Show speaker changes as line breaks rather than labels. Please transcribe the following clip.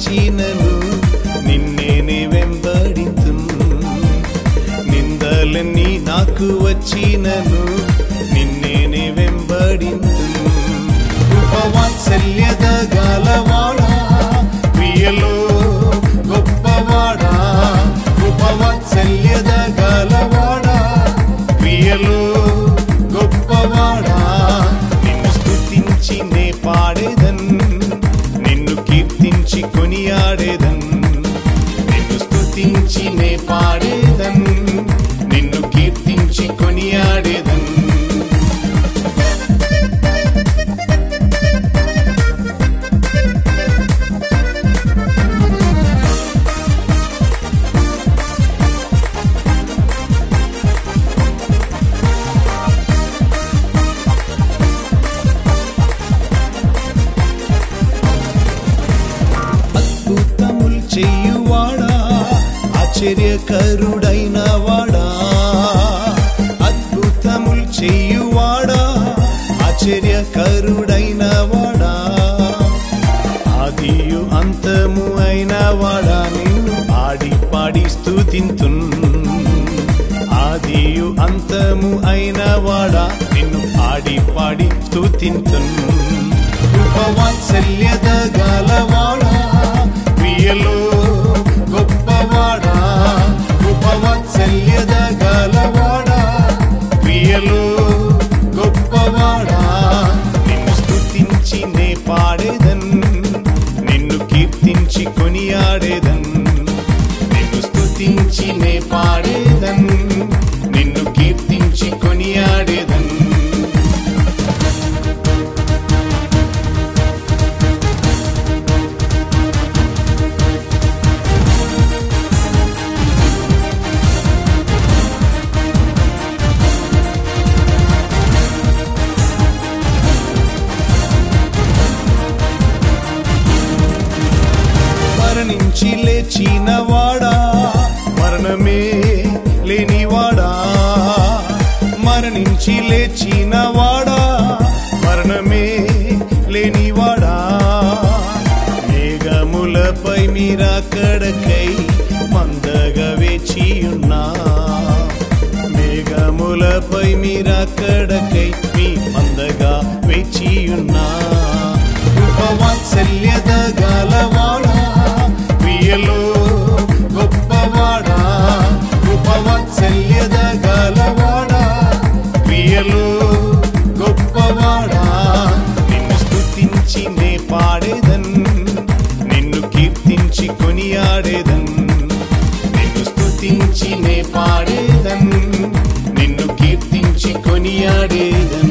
వచ్చినను నిన్నేనే వెంబడింతును నిందలన్నీ నాకు వచ్చినను నిన్నేనే వెంబడింతును కృపవాత్సల్యద గలవాడా ప్రియలో గొప్పవాడా కృపవాత్సల్యద గలవాడా ప్రియలో గొప్పవాడా నిన్ను స్తుతించి నే పాడేదన్ నిన్ను కీర్తించి కొనియాడేదన్ నిన్ను స్తుతించి నే పాడేదన్ నిన్ను కీర్తించి కొనియాడేదన్ చెయ్యువాడా ఆశ్చర్యకరుడైన వాడా అద్భుతములు చెయ్యువాడా ఆశ్చర్యకరుడైన వాడా ఆదియు అంతము అయిన వాడా నిన్ను ఆడి పాడి స్తుతింతున్ ఆదియు అంతము అయిన వాడా నిన్ను ఆడి పాడి స్తుతింతున్ కృపవాత్సల్యద గలవాడా ప్రియలో గొప్పవాడా కృపవాత్సల్యద గలవాడా ప్రియలో గొప్పవాడా నిన్ను స్తుతించి నే పాడేదన్ నిన్ను కీర్తించి కొనియాడేదన్ నిన్ను స్తుతించి నే పాడేదన్ నిన్ను కీర్తించి కొనియాడేదన్ మరణించి లేచినవాడా మరణమే లేనివాడా మరణించి లేచినవాడా మరణమే లేనివాడా మేఘములపై మీరాకడకై మందగా వేచియున్నా మేఘములపై మీరాకడకై మీ మందగా వేచియున్నా కృపవాత్సల్యద గలవాడా ప్రియలో గొప్పవాడా కృపవాత్సల్యద గలవాడా ప్రియలో గొప్పవాడా నిన్ను స్తుతించి నే పాడేదన్ నిన్ను కీర్తించి కొనియాడేదన్ నిన్ను స్తుతించి నే పాడేదన్ నిన్ను కీర్తించి కొనియాడేదన్